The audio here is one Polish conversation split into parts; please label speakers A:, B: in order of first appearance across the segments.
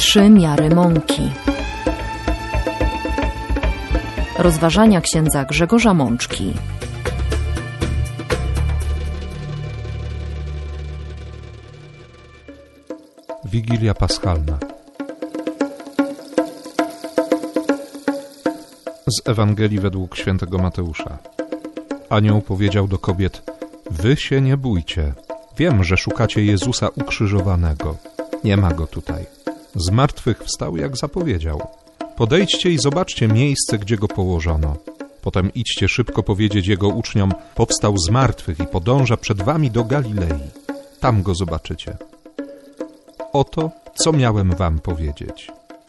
A: 3 miary mąki. Rozważania księdza Grzegorza Mączki.
B: Wigilia Paschalna. Z Ewangelii według świętego Mateusza. Anioł powiedział do kobiet: wy się nie bójcie. Wiem, że szukacie Jezusa ukrzyżowanego. Nie ma go tutaj. Zmartwychwstał, jak zapowiedział. Podejdźcie i zobaczcie miejsce, gdzie go położono. Potem idźcie szybko powiedzieć jego uczniom: powstał z martwych i podąża przed wami do Galilei. Tam go zobaczycie. Oto, co miałem wam powiedzieć.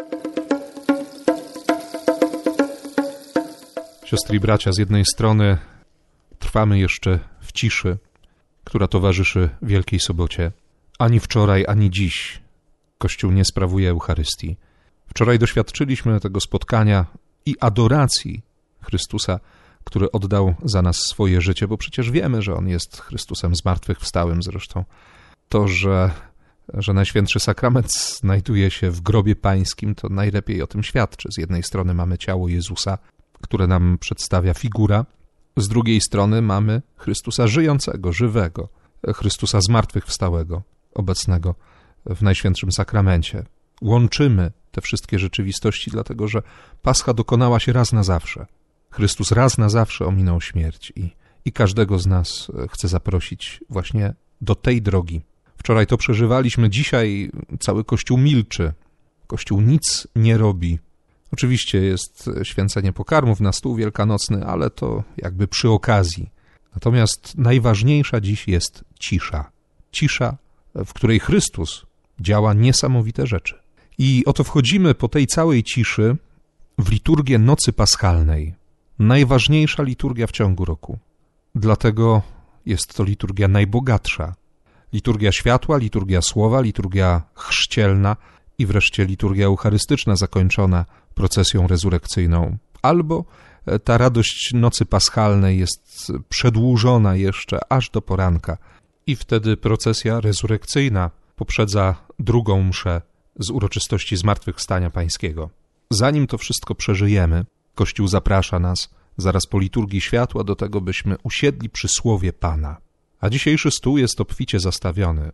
B: Siostry i bracia, z jednej strony trwamy jeszcze w ciszy, która towarzyszy Wielkiej Sobocie. Ani wczoraj, ani dziś Kościół nie sprawuje Eucharystii. Wczoraj doświadczyliśmy tego spotkania i adoracji Chrystusa, który oddał za nas swoje życie, bo przecież wiemy, że On jest Chrystusem zmartwychwstałym. Zresztą to, że Najświętszy Sakrament znajduje się w grobie pańskim, to najlepiej o tym świadczy. Z jednej strony mamy ciało Jezusa, które nam przedstawia figura, z drugiej strony mamy Chrystusa żyjącego, żywego, Chrystusa zmartwychwstałego, obecnego w Najświętszym Sakramencie. Łączymy te wszystkie rzeczywistości, dlatego że Pascha dokonała się raz na zawsze. Chrystus raz na zawsze ominął śmierć i każdego z nas chce zaprosić właśnie do tej drogi. Wczoraj to przeżywaliśmy, dzisiaj cały Kościół milczy. Kościół nic nie robi. Oczywiście jest święcenie pokarmów na stół wielkanocny, ale to jakby przy okazji. Natomiast najważniejsza dziś jest cisza. Cisza, w której Chrystus działa niesamowite rzeczy. I oto wchodzimy po tej całej ciszy w liturgię Nocy Paschalnej. Najważniejsza liturgia w ciągu roku. Dlatego jest to liturgia najbogatsza. Liturgia światła, liturgia słowa, liturgia chrzcielna i wreszcie liturgia eucharystyczna zakończona procesją rezurekcyjną. Albo ta radość Nocy Paschalnej jest przedłużona jeszcze aż do poranka i wtedy procesja rezurekcyjna poprzedza drugą mszę z uroczystości Zmartwychwstania Pańskiego. Zanim to wszystko przeżyjemy, Kościół zaprasza nas zaraz po liturgii światła do tego, byśmy usiedli przy słowie Pana. A dzisiejszy stół jest obficie zastawiony.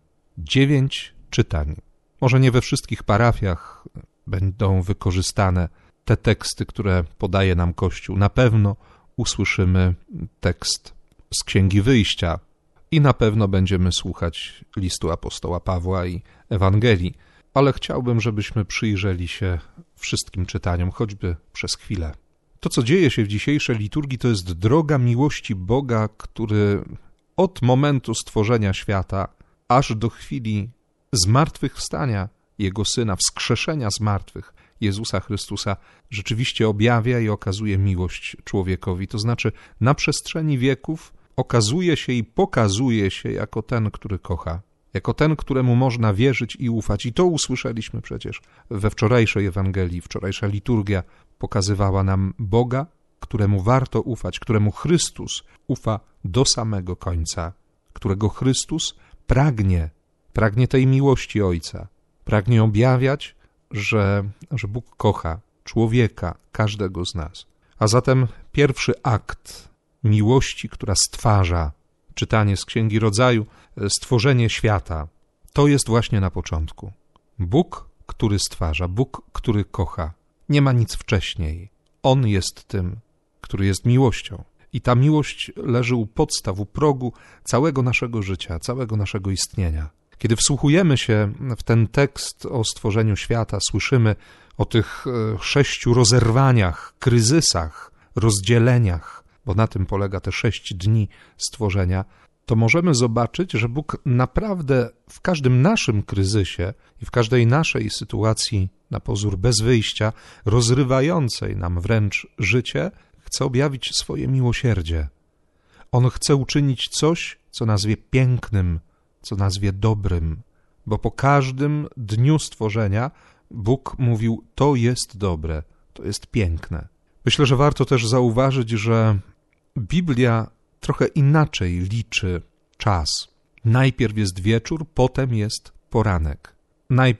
B: 9 czytań. Może nie we wszystkich parafiach będą wykorzystane te teksty, które podaje nam Kościół. Na pewno usłyszymy tekst z Księgi Wyjścia i na pewno będziemy słuchać listu apostoła Pawła i Ewangelii. Ale chciałbym, żebyśmy przyjrzeli się wszystkim czytaniom, choćby przez chwilę. To, co dzieje się w dzisiejszej liturgii, to jest droga miłości Boga, który od momentu stworzenia świata aż do chwili zmartwychwstania Jego Syna, wskrzeszenia z martwych Jezusa Chrystusa, rzeczywiście objawia i okazuje miłość człowiekowi. To znaczy na przestrzeni wieków okazuje się i pokazuje się jako ten, który kocha, jako ten, któremu można wierzyć i ufać. I to usłyszeliśmy przecież we wczorajszej Ewangelii. Wczorajsza liturgia pokazywała nam Boga, któremu warto ufać, któremu Chrystus ufa do samego końca, którego Chrystus pragnie tej miłości Ojca, pragnie objawiać, że Bóg kocha człowieka, każdego z nas. A zatem pierwszy akt miłości, która stwarza, czytanie z Księgi Rodzaju, stworzenie świata, to jest właśnie na początku. Bóg, który stwarza, Bóg, który kocha. Nie ma nic wcześniej. On jest tym, który jest miłością. I ta miłość leży u podstaw, u progu całego naszego życia, całego naszego istnienia. Kiedy wsłuchujemy się w ten tekst o stworzeniu świata, słyszymy o tych 6 rozerwaniach, kryzysach, rozdzieleniach, bo na tym polega te 6 dni stworzenia, to możemy zobaczyć, że Bóg naprawdę w każdym naszym kryzysie i w każdej naszej sytuacji na pozór bez wyjścia, rozrywającej nam wręcz życie, chce objawić swoje miłosierdzie. On chce uczynić coś, co nazwie pięknym, co nazwie dobrym, bo po każdym dniu stworzenia Bóg mówił: to jest dobre, to jest piękne. Myślę, że warto też zauważyć, że Biblia trochę inaczej liczy czas. Najpierw jest wieczór, potem jest poranek. Najpierw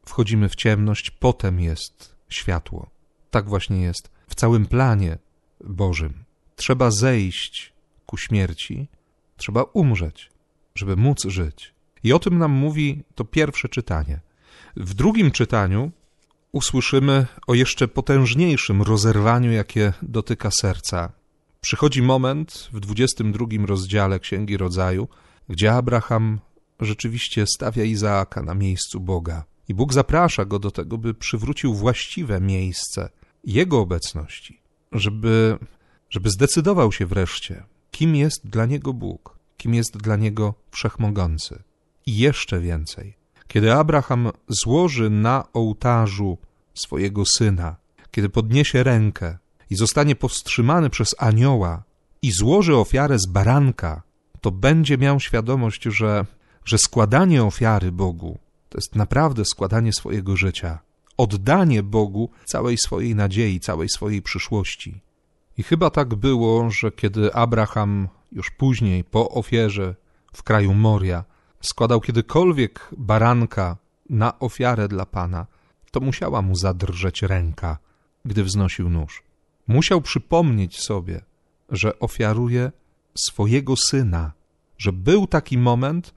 B: wchodzimy w ciemność, potem jest światło. Tak właśnie jest w całym planie Bożym. Trzeba zejść ku śmierci, trzeba umrzeć, żeby móc żyć. I o tym nam mówi to pierwsze czytanie. W drugim czytaniu usłyszymy o jeszcze potężniejszym rozerwaniu, jakie dotyka serca. Przychodzi moment w 22 rozdziale Księgi Rodzaju, gdzie Abraham rzeczywiście stawia Izaaka na miejscu Boga. I Bóg zaprasza go do tego, by przywrócił właściwe miejsce Jego obecności, żeby zdecydował się wreszcie, kim jest dla niego Bóg, kim jest dla niego Wszechmogący. I jeszcze więcej, kiedy Abraham złoży na ołtarzu swojego syna, kiedy podniesie rękę i zostanie powstrzymany przez anioła i złoży ofiarę z baranka, to będzie miał świadomość, że składanie ofiary Bogu to jest naprawdę składanie swojego życia, oddanie Bogu całej swojej nadziei, całej swojej przyszłości. I chyba tak było, że kiedy Abraham już później po ofierze w kraju Moria składał kiedykolwiek baranka na ofiarę dla Pana, to musiała mu zadrżeć ręka, gdy wznosił nóż. Musiał przypomnieć sobie, że ofiaruje swojego syna, że był taki moment,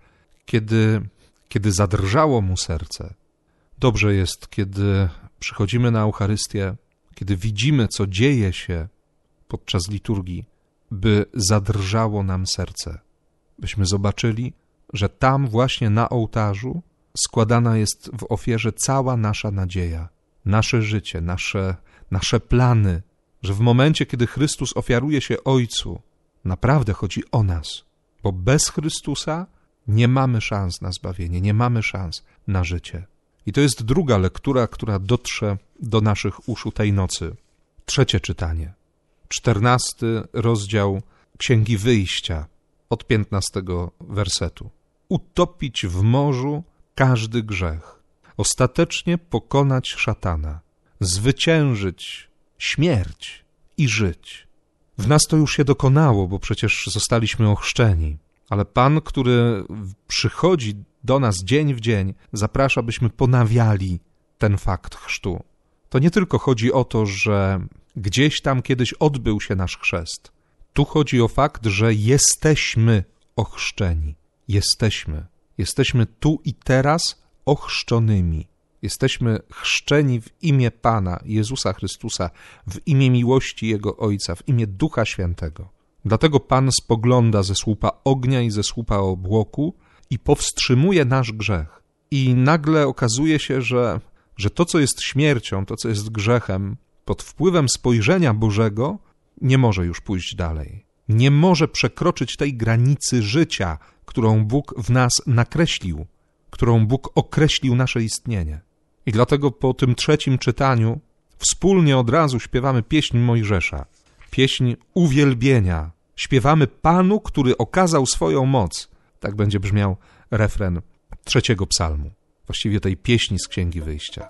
B: kiedy zadrżało mu serce. Dobrze jest, kiedy przychodzimy na Eucharystię, kiedy widzimy, co dzieje się podczas liturgii, by zadrżało nam serce, byśmy zobaczyli, że tam właśnie na ołtarzu składana jest w ofierze cała nasza nadzieja, nasze życie, nasze plany, że w momencie, kiedy Chrystus ofiaruje się Ojcu, naprawdę chodzi o nas, bo bez Chrystusa nie mamy szans na zbawienie, nie mamy szans na życie. I to jest druga lektura, która dotrze do naszych uszu tej nocy. Trzecie czytanie, 14 rozdział Księgi Wyjścia, od 15 wersetu. Utopić w morzu każdy grzech, ostatecznie pokonać szatana, zwyciężyć śmierć i żyć. W nas to już się dokonało, bo przecież zostaliśmy ochrzczeni, ale Pan, który przychodzi do nas dzień w dzień, zaprasza, byśmy ponawiali ten fakt chrztu. To nie tylko chodzi o to, że gdzieś tam kiedyś odbył się nasz chrzest. Tu chodzi o fakt, że jesteśmy ochrzczeni. Jesteśmy tu i teraz ochrzczonymi. Jesteśmy chrzczeni w imię Pana, Jezusa Chrystusa, w imię miłości Jego Ojca, w imię Ducha Świętego. Dlatego Pan spogląda ze słupa ognia i ze słupa obłoku i powstrzymuje nasz grzech. I nagle okazuje się, że to, co jest śmiercią, to, co jest grzechem, pod wpływem spojrzenia Bożego nie może już pójść dalej. Nie może przekroczyć tej granicy życia, którą Bóg w nas nakreślił, którą Bóg określił nasze istnienie. I dlatego po tym trzecim czytaniu wspólnie od razu śpiewamy pieśń Mojżesza, pieśń uwielbienia. Śpiewamy Panu, który okazał swoją moc. Tak będzie brzmiał refren 3 psalmu, właściwie tej pieśni z Księgi Wyjścia.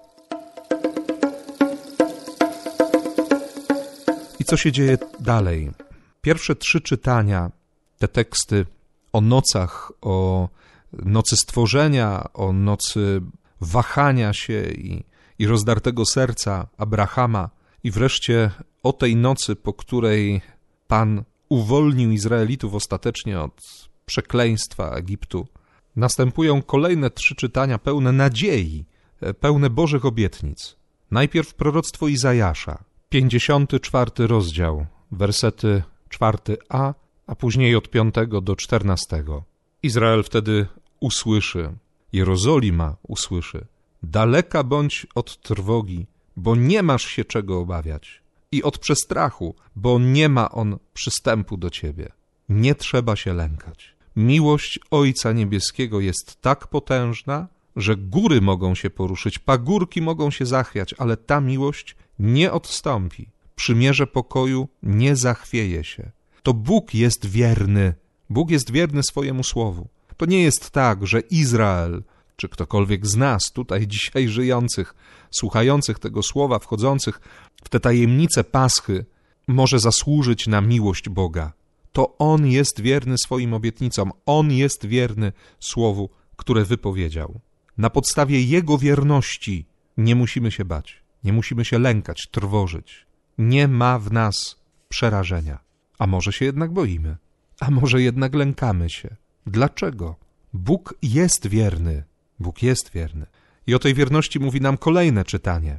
B: I co się dzieje dalej? Pierwsze 3 czytania, te teksty o nocach, o nocy stworzenia, o nocy wahania się i rozdartego serca Abrahama i wreszcie o tej nocy, po której Pan uwolnił Izraelitów ostatecznie od przekleństwa Egiptu, następują kolejne 3 czytania pełne nadziei, pełne Bożych obietnic. Najpierw proroctwo Izajasza, 54 rozdział, wersety 4a, a później od 5 do 14. Izrael wtedy usłyszy, Jerozolima usłyszy: daleka bądź od trwogi, bo nie masz się czego obawiać, i od przestrachu, bo nie ma on przystępu do ciebie. Nie trzeba się lękać. Miłość Ojca Niebieskiego jest tak potężna, że góry mogą się poruszyć, pagórki mogą się zachwiać, ale ta miłość nie odstąpi. Przymierze pokoju nie zachwieje się. To Bóg jest wierny. Bóg jest wierny swojemu słowu. To nie jest tak, że Izrael, czy ktokolwiek z nas tutaj dzisiaj żyjących, słuchających tego słowa, wchodzących w te tajemnice Paschy, może zasłużyć na miłość Boga. To On jest wierny swoim obietnicom. On jest wierny słowu, które wypowiedział. na podstawie Jego wierności nie musimy się bać, nie musimy się lękać, trwożyć. Nie ma w nas przerażenia. A może się jednak boimy? A może jednak lękamy się? Dlaczego? Bóg jest wierny. Bóg jest wierny. I o tej wierności mówi nam kolejne czytanie.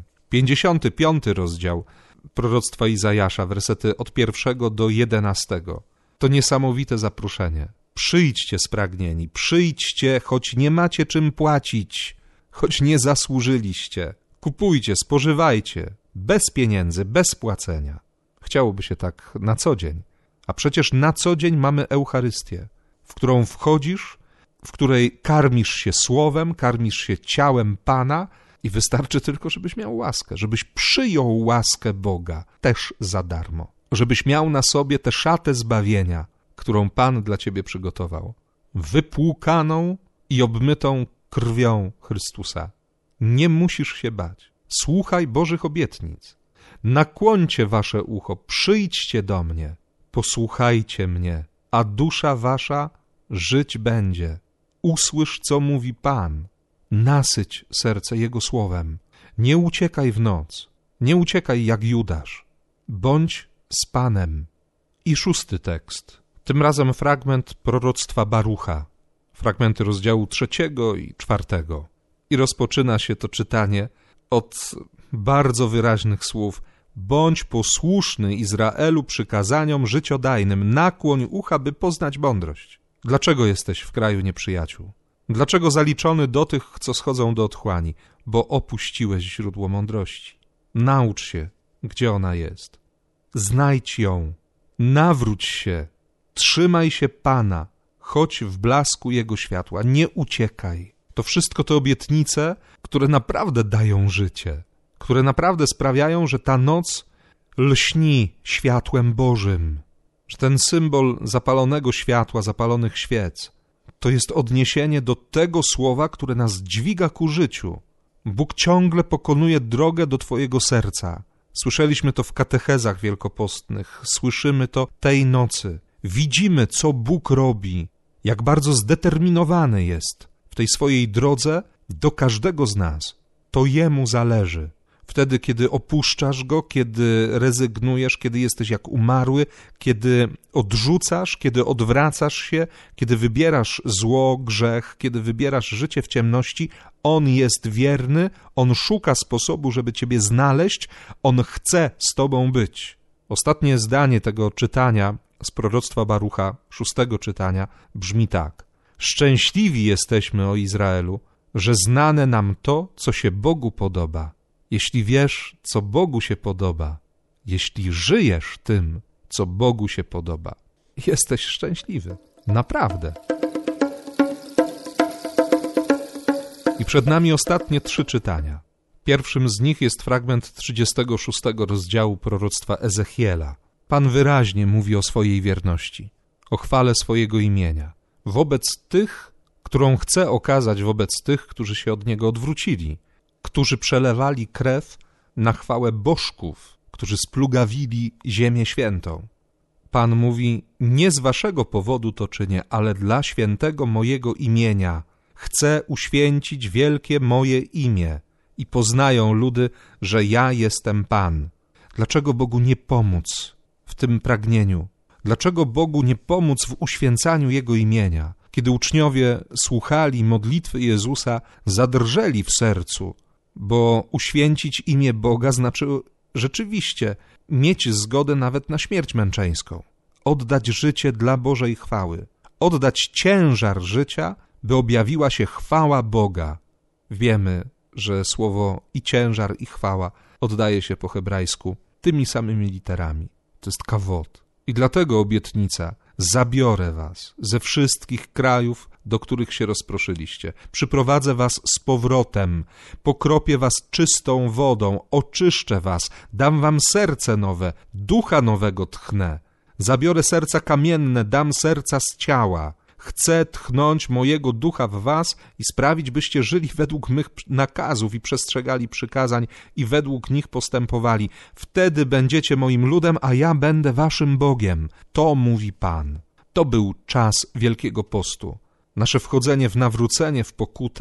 B: 55 rozdział proroctwa Izajasza, wersety od 1 do 11. To niesamowite zaproszenie. Przyjdźcie spragnieni, przyjdźcie, choć nie macie czym płacić, choć nie zasłużyliście. Kupujcie, spożywajcie, bez pieniędzy, bez płacenia. Chciałoby się tak na co dzień. A przecież na co dzień mamy Eucharystię, w którą wchodzisz, w której karmisz się słowem, karmisz się ciałem Pana i wystarczy tylko, żebyś miał łaskę, żebyś przyjął łaskę Boga też za darmo, żebyś miał na sobie tę szatę zbawienia, którą Pan dla ciebie przygotował, wypłukaną i obmytą krwią Chrystusa. Nie musisz się bać. Słuchaj Bożych obietnic. Nakłońcie wasze ucho, przyjdźcie do mnie, posłuchajcie mnie, a dusza wasza żyć będzie. Usłysz, co mówi Pan. Nasyć serce Jego słowem. Nie uciekaj w noc. Nie uciekaj jak Judasz. Bądź z Panem. I 6 tekst. Tym razem fragment proroctwa Barucha. Fragmenty rozdziału 3 i 4. I rozpoczyna się to czytanie od bardzo wyraźnych słów. Bądź posłuszny Izraelu przykazaniom życiodajnym. Nakłoń ucha, by poznać mądrość. Dlaczego jesteś w kraju nieprzyjaciół? Dlaczego zaliczony do tych, co schodzą do otchłani? Bo opuściłeś źródło mądrości. Naucz się, gdzie ona jest. Znajdź ją. Nawróć się. Trzymaj się Pana. Chodź w blasku Jego światła. Nie uciekaj. To wszystko to obietnice, które naprawdę dają życie. Które naprawdę sprawiają, że ta noc lśni światłem Bożym. Że ten symbol zapalonego światła, zapalonych świec, to jest odniesienie do tego słowa, które nas dźwiga ku życiu. Bóg ciągle pokonuje drogę do twojego serca. Słyszeliśmy to w katechezach wielkopostnych, słyszymy to tej nocy. Widzimy, co Bóg robi, jak bardzo zdeterminowany jest w tej swojej drodze do każdego z nas. To Jemu zależy. Wtedy, kiedy opuszczasz Go, kiedy rezygnujesz, kiedy jesteś jak umarły, kiedy odrzucasz, kiedy odwracasz się, kiedy wybierasz zło, grzech, kiedy wybierasz życie w ciemności, On jest wierny, On szuka sposobu, żeby ciebie znaleźć, On chce z tobą być. Ostatnie zdanie tego czytania z proroctwa Barucha, 6 czytania, brzmi tak. Szczęśliwi jesteśmy, o Izraelu, że znane nam to, co się Bogu podoba. Jeśli wiesz, co Bogu się podoba, jeśli żyjesz tym, co Bogu się podoba, jesteś szczęśliwy. Naprawdę. I przed nami ostatnie 3 czytania. Pierwszym z nich jest fragment 36 rozdziału proroctwa Ezechiela. Pan wyraźnie mówi o swojej wierności, o chwale swojego imienia, wobec tych, którą chce okazać wobec tych, którzy się od Niego odwrócili, którzy przelewali krew na chwałę bożków, którzy splugawili ziemię świętą. Pan mówi, nie z waszego powodu to czynię, ale dla świętego mojego imienia. Chcę uświęcić wielkie moje imię i poznają ludy, że ja jestem Pan. Dlaczego Bogu nie pomóc w tym pragnieniu? Dlaczego Bogu nie pomóc w uświęcaniu Jego imienia? Kiedy uczniowie słuchali modlitwy Jezusa, zadrżeli w sercu, bo uświęcić imię Boga znaczy rzeczywiście mieć zgodę nawet na śmierć męczeńską, oddać życie dla Bożej chwały, oddać ciężar życia, by objawiła się chwała Boga. Wiemy, że słowo i ciężar, i chwała oddaje się po hebrajsku tymi samymi literami. To jest kawod. I dlatego obietnica, zabiorę was ze wszystkich krajów, do których się rozproszyliście. Przyprowadzę was z powrotem, pokropię was czystą wodą, oczyszczę was, dam wam serce nowe, ducha nowego tchnę. Zabiorę serca kamienne, dam serca z ciała. Chcę tchnąć mojego ducha w was i sprawić, byście żyli według mych nakazów i przestrzegali przykazań i według nich postępowali. Wtedy będziecie moim ludem, a ja będę waszym Bogiem. To mówi Pan. To był czas Wielkiego Postu. Nasze wchodzenie w nawrócenie, w pokutę,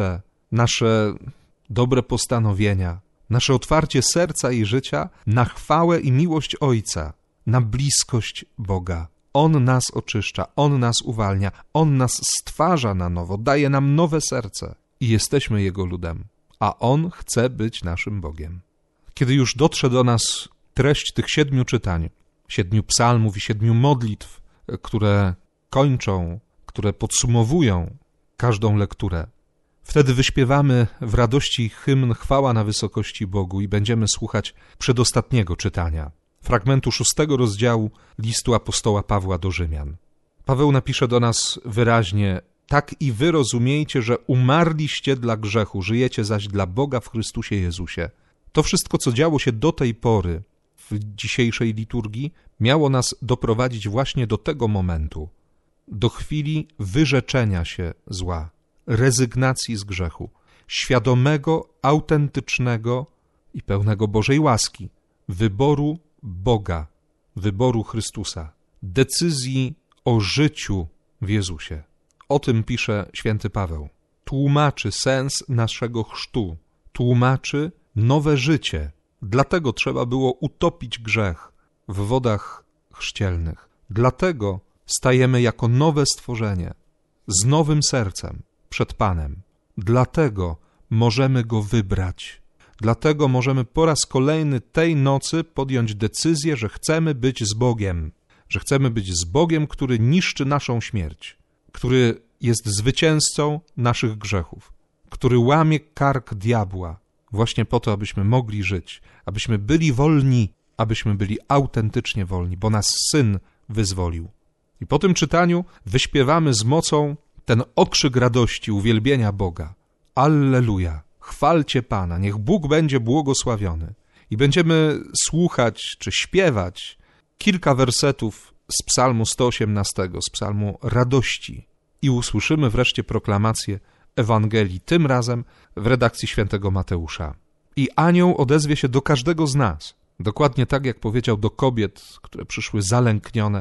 B: nasze dobre postanowienia, nasze otwarcie serca i życia na chwałę i miłość Ojca, na bliskość Boga. On nas oczyszcza, On nas uwalnia, On nas stwarza na nowo, daje nam nowe serce i jesteśmy Jego ludem, a On chce być naszym Bogiem. Kiedy już dotrze do nas treść tych 7 czytań, 7 psalmów i 7 modlitw, które kończą, które podsumowują każdą lekturę, wtedy wyśpiewamy w radości hymn Chwała na wysokości Bogu i będziemy słuchać przedostatniego czytania, fragmentu 6 rozdziału listu apostoła Pawła do Rzymian. Paweł napisze do nas wyraźnie: tak i wy rozumiejcie, że umarliście dla grzechu, żyjecie zaś dla Boga w Chrystusie Jezusie. To wszystko, co działo się do tej pory w dzisiejszej liturgii, miało nas doprowadzić właśnie do tego momentu, do chwili wyrzeczenia się zła, rezygnacji z grzechu, świadomego, autentycznego i pełnego Bożej łaski, wyboru Boga, wyboru Chrystusa, decyzji o życiu w Jezusie. O tym pisze święty Paweł. Tłumaczy sens naszego chrztu, tłumaczy nowe życie. Dlatego trzeba było utopić grzech w wodach chrzcielnych. Dlatego stajemy jako nowe stworzenie, z nowym sercem przed Panem. Dlatego możemy Go wybrać. Dlatego możemy po raz kolejny tej nocy podjąć decyzję, że chcemy być z Bogiem. Że chcemy być z Bogiem, który niszczy naszą śmierć, który jest zwycięzcą naszych grzechów, który łamie kark diabła, właśnie po to, abyśmy mogli żyć, abyśmy byli wolni, abyśmy byli autentycznie wolni, bo nas Syn wyzwolił. I po tym czytaniu wyśpiewamy z mocą ten okrzyk radości, uwielbienia Boga. Alleluja, chwalcie Pana, niech Bóg będzie błogosławiony. I będziemy słuchać czy śpiewać kilka wersetów z psalmu 118, z psalmu radości. I usłyszymy wreszcie proklamację Ewangelii, tym razem w redakcji świętego Mateusza. I anioł odezwie się do każdego z nas, dokładnie tak jak powiedział do kobiet, które przyszły zalęknione,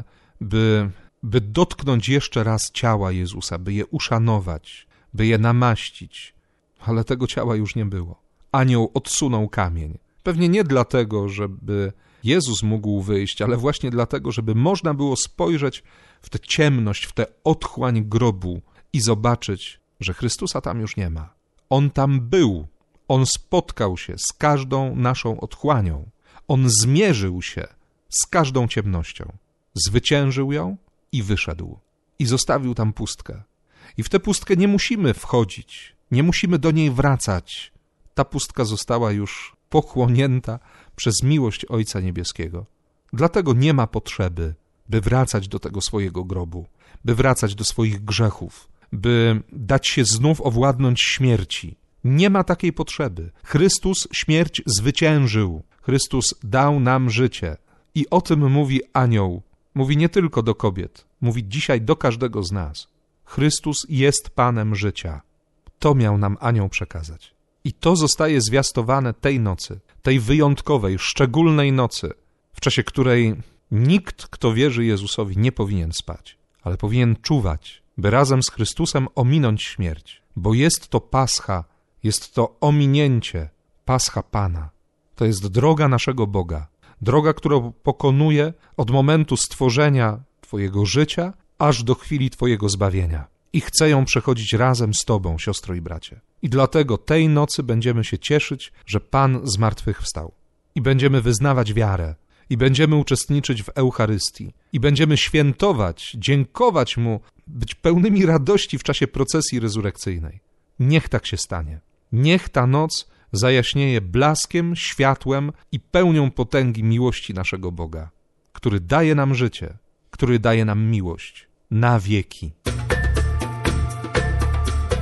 B: by dotknąć jeszcze raz ciała Jezusa, by je uszanować, by je namaścić. Ale tego ciała już nie było. Anioł odsunął kamień. Pewnie nie dlatego, żeby Jezus mógł wyjść, ale właśnie dlatego, żeby można było spojrzeć w tę ciemność, w tę otchłań grobu i zobaczyć, że Chrystusa tam już nie ma. On tam był. On spotkał się z każdą naszą otchłanią. On zmierzył się z każdą ciemnością. Zwyciężył ją i wyszedł. I zostawił tam pustkę. I w tę pustkę nie musimy wchodzić. Nie musimy do niej wracać. Ta pustka została już pochłonięta przez miłość Ojca Niebieskiego. Dlatego nie ma potrzeby, by wracać do tego swojego grobu, by wracać do swoich grzechów, by dać się znów owładnąć śmierci. Nie ma takiej potrzeby. Chrystus śmierć zwyciężył. Chrystus dał nam życie. I o tym mówi anioł. Mówi nie tylko do kobiet. Mówi dzisiaj do każdego z nas. Chrystus jest Panem życia. To miał nam anioł przekazać. I to zostaje zwiastowane tej nocy, tej wyjątkowej, szczególnej nocy, w czasie której nikt, kto wierzy Jezusowi, nie powinien spać, ale powinien czuwać, by razem z Chrystusem ominąć śmierć, bo jest to Pascha, jest to ominięcie, Pascha Pana. To jest droga naszego Boga, droga, którą pokonuje od momentu stworzenia Twojego życia, aż do chwili Twojego zbawienia. I chce ją przechodzić razem z Tobą, siostro i bracie. I dlatego tej nocy będziemy się cieszyć, że Pan zmartwychwstał. I będziemy wyznawać wiarę. I będziemy uczestniczyć w Eucharystii. I będziemy świętować, dziękować Mu, być pełnymi radości w czasie procesji rezurekcyjnej. Niech tak się stanie. Niech ta noc zajaśnieje blaskiem, światłem i pełnią potęgi miłości naszego Boga, który daje nam życie, który daje nam miłość na wieki.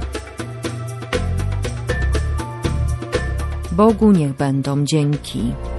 A: Bogu niech będą dzięki.